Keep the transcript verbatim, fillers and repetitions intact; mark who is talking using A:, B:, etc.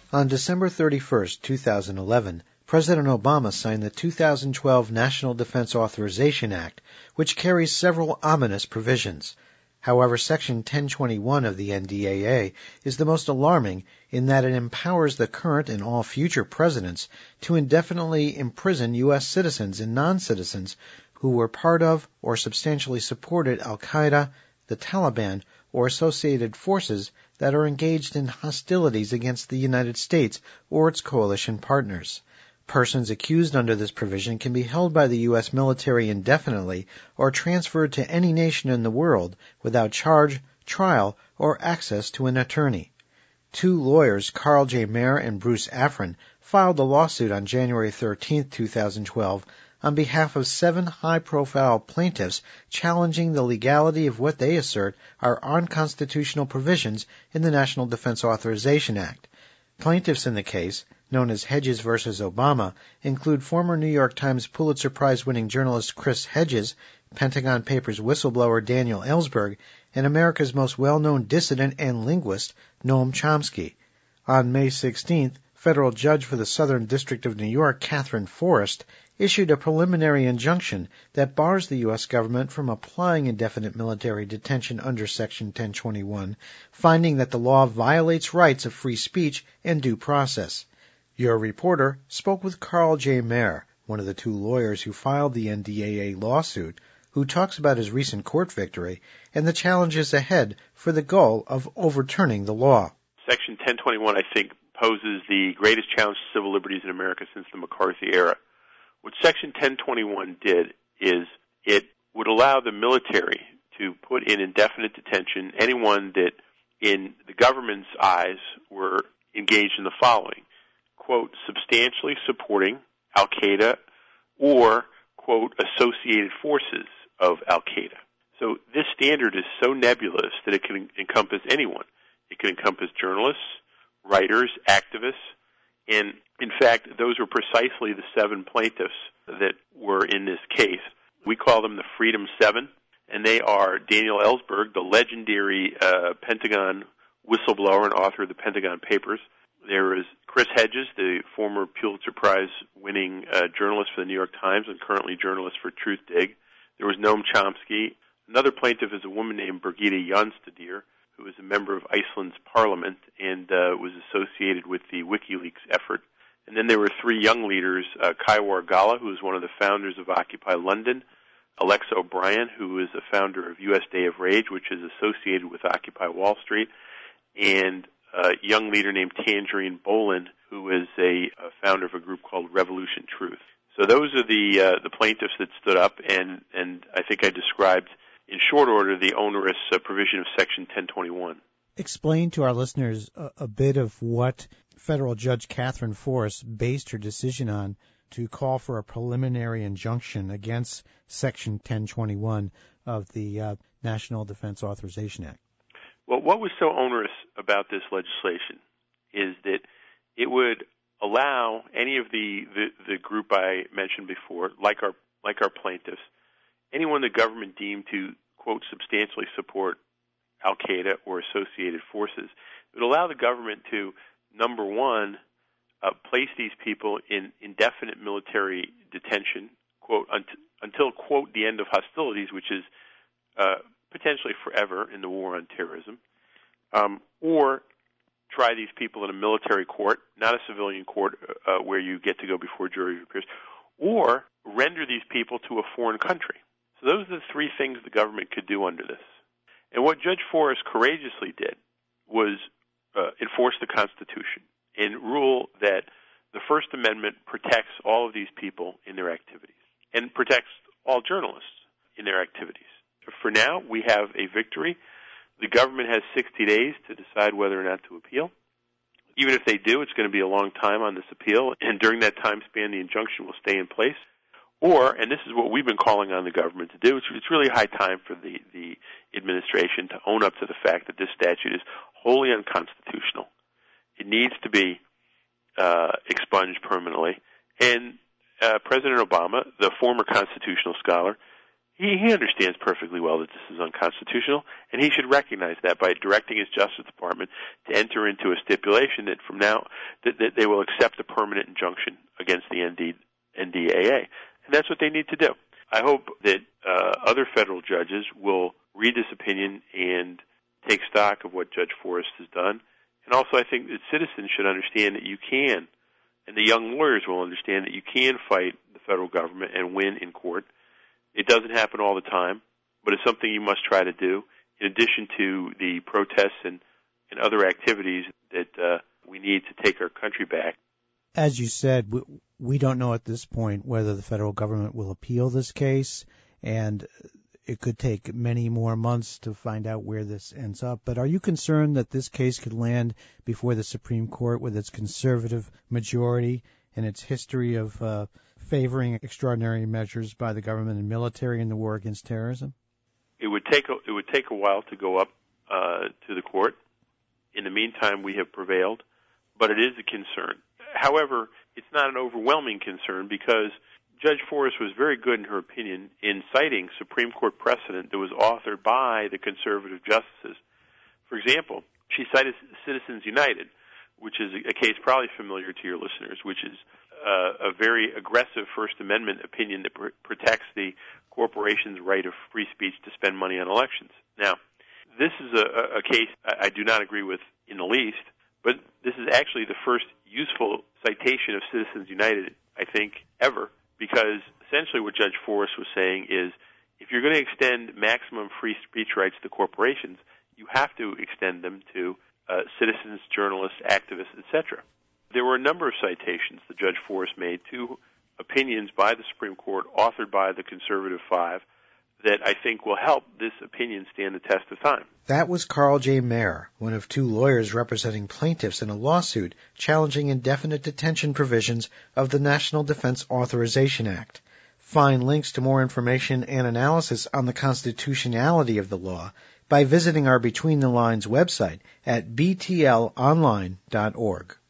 A: On December thirty-first, two thousand eleven, President Obama signed the two thousand twelve National Defense Authorization Act, which carries several ominous provisions. However, Section ten twenty-one of the N D A A is the most alarming in that it empowers the current and all future presidents to indefinitely imprison U S citizens and non-citizens who were part of or substantially supported al-Qaeda, the Taliban, or associated forces that are engaged in hostilities against the United States or its coalition partners. Persons accused under this provision can be held by the U S military indefinitely or transferred to any nation in the world without charge, trial, or access to an attorney. Two lawyers, Carl J. Mayer and Bruce Afrin, filed a lawsuit on January thirteenth, two thousand twelve, on behalf of seven high-profile plaintiffs challenging the legality of what they assert are unconstitutional provisions in the National Defense Authorization Act. Plaintiffs in the case, known as Hedges versus Obama, include former New York Times Pulitzer Prize-winning journalist Chris Hedges, Pentagon Papers whistleblower Daniel Ellsberg, and America's most well-known dissident and linguist, Noam Chomsky. On May sixteenth, federal judge for the Southern District of New York, Catherine Forrest, issued a preliminary injunction that bars the U S government from applying indefinite military detention under Section ten twenty-one, finding that the law violates rights of free speech and due process. Your reporter spoke with Carl J. Mayer, one of the two lawyers who filed the N D A A lawsuit, who talks about his recent court victory and the challenges ahead for the goal of overturning the law.
B: Section ten twenty-one, I think, poses the greatest challenge to civil liberties in America since the McCarthy era. What Section ten twenty-one did is it would allow the military to put in indefinite detention anyone that, in the government's eyes, were engaged in the following: quote, substantially supporting al-Qaeda or, quote, associated forces of al-Qaeda. So this standard is so nebulous that it can encompass anyone. It can encompass journalists, writers, activists, and in fact, those were precisely the seven plaintiffs that were in this case. We call them the Freedom Seven, and they are Daniel Ellsberg, the legendary uh, Pentagon whistleblower and author of the Pentagon Papers. There is Chris Hedges, the former Pulitzer Prize-winning uh, journalist for the New York Times and currently journalist for Truthdig. There was Noam Chomsky. Another plaintiff is a woman named Birgitte Jonstadter, who is a member of Iceland's parliament and uh, was associated with the WikiLeaks effort. And then there were three young leaders, uh, Kaiwar Gala, who is one of the founders of Occupy London, Alexa O'Brien, who is a founder of U S Day of Rage, which is associated with Occupy Wall Street, and a young leader named Tangerine Bolin, who is a, a founder of a group called Revolution Truth. So those are the uh, the plaintiffs that stood up, and, and I think I described in short order the onerous uh, provision of Section ten twenty-one.
A: Explain to our listeners a, a bit of what federal judge Catherine Forrest based her decision on to call for a preliminary injunction against Section ten twenty-one of the uh, National Defense Authorization Act.
B: Well, what was so onerous about this legislation is that it would allow any of the, the, the group I mentioned before, like our like our plaintiffs, anyone the government deemed to, quote, substantially support al-Qaeda or associated forces. It would allow the government to, number one, uh, place these people in indefinite military detention, quote, unt- until, quote, the end of hostilities, which is uh, potentially forever in the war on terrorism, um, or try these people in a military court, not a civilian court uh, where you get to go before jury of peers, or render these people to a foreign country. So those are the three things the government could do under this. And what Judge Forrest courageously did was uh, enforce the Constitution and rule that the First Amendment protects all of these people in their activities and protects all journalists in their activities. For now, we have a victory. The government has sixty days to decide whether or not to appeal. Even if they do, it's going to be a long time on this appeal, and during that time span, the injunction will stay in place. Or, and this is what we've been calling on the government to do, it's, it's really high time for the, the administration to own up to the fact that this statute is wholly unconstitutional. It needs to be uh, expunged permanently. And uh, President Obama, the former constitutional scholar, He, he understands perfectly well that this is unconstitutional, and he should recognize that by directing his Justice Department to enter into a stipulation that from now that, that they will accept a permanent injunction against the N D A A. And that's what they need to do. I hope that uh, other federal judges will read this opinion and take stock of what Judge Forrest has done. And also I think that citizens should understand that you can, and the young lawyers will understand that you can fight the federal government and win in court. It doesn't happen all the time, but it's something you must try to do in addition to the protests and, and other activities that uh, we need to take our country back.
A: As you said, we, we don't know at this point whether the federal government will appeal this case, and it could take many more months to find out where this ends up. But are you concerned that this case could land before the Supreme Court with its conservative majority and its history of uh, favoring extraordinary measures by the government and military in the war against terrorism?
B: It would take a, it would take a while to go up uh, to the court. In the meantime, we have prevailed, but it is a concern. However, it's not an overwhelming concern because Judge Forrest was very good in her opinion in citing Supreme Court precedent that was authored by the conservative justices. For example, she cited Citizens United, which is a case probably familiar to your listeners, which is uh, a very aggressive First Amendment opinion that pr- protects the corporation's right of free speech to spend money on elections. Now, this is a, a case I, I do not agree with in the least, but this is actually the first useful citation of Citizens United, I think, ever, because essentially what Judge Forrest was saying is if you're going to extend maximum free speech rights to corporations, you have to extend them to uh, citizens, journalists, activists, et cetera. There were a number of citations that Judge Forrest made to opinions by the Supreme Court authored by the Conservative Five that I think will help this opinion stand the test of time.
A: That was Carl J. Mayer, one of two lawyers representing plaintiffs in a lawsuit challenging indefinite detention provisions of the National Defense Authorization Act. Find links to more information and analysis on the constitutionality of the law by visiting our Between the Lines website at b t l online dot org.